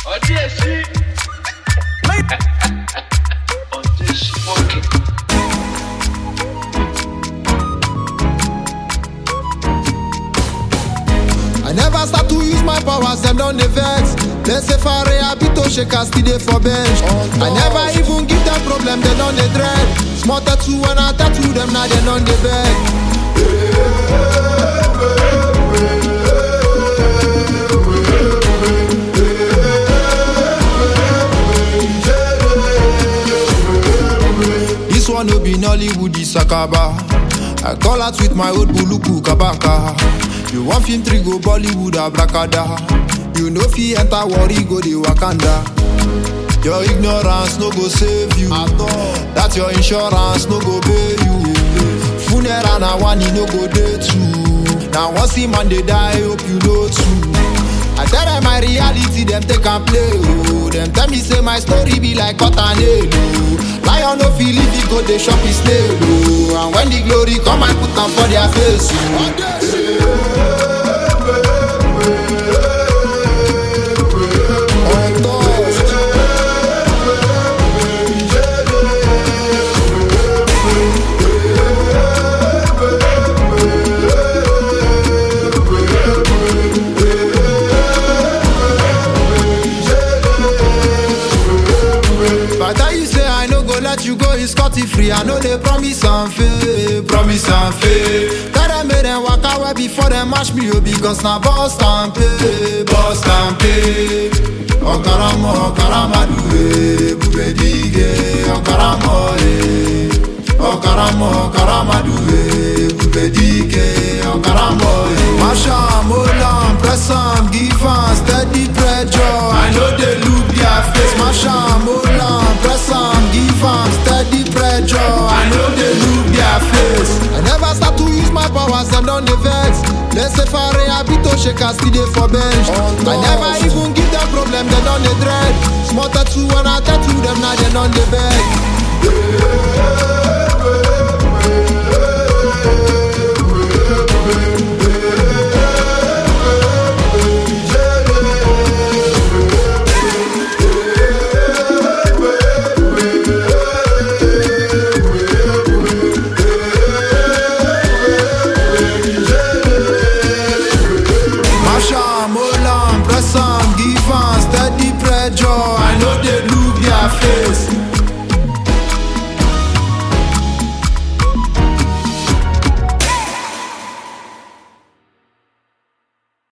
I never start to use my powers, them down the vex. They say fare habito shake as still dey for bench. I never even give them problem, they done the dread. Small tattoo when I tattoo them, now they done the beg. This one no be Nollywood, this Sakaba. I call out with my old buluku kabaka. You want film 3 go Bollywood abracada. You know fi enter worry go the Wakanda. Your ignorance no go save you. That your insurance no go pay you. Funeral na one no go day too. Now once the man they die, hope you know too. I tell them my reality, them take and play. Oh, them tell me say my story be like cotton oh. Lion no feel if he go they shop his snail. Oh, and when the glory come, I put them for their face. Let you go is scotty free. I know they promise and fail, promise and fail. Tell them make them walk away before they mash me up because now boss and pay, boss and pay. Okaramo, okaramadue, bubedige, okaramo, okaramo, okaramadue, bubedige, okaramo. Masha, molam, press am, give am steady pressure. I know they look their face. Masha, molam, press am, give am steady pressure. I know they look their face. I never start to use my powers, them down the vex. They say fare habito shake as still dey for bench. I never even give them problem, they done the dread. Small tattoo when I tattoo them, now they done the beg.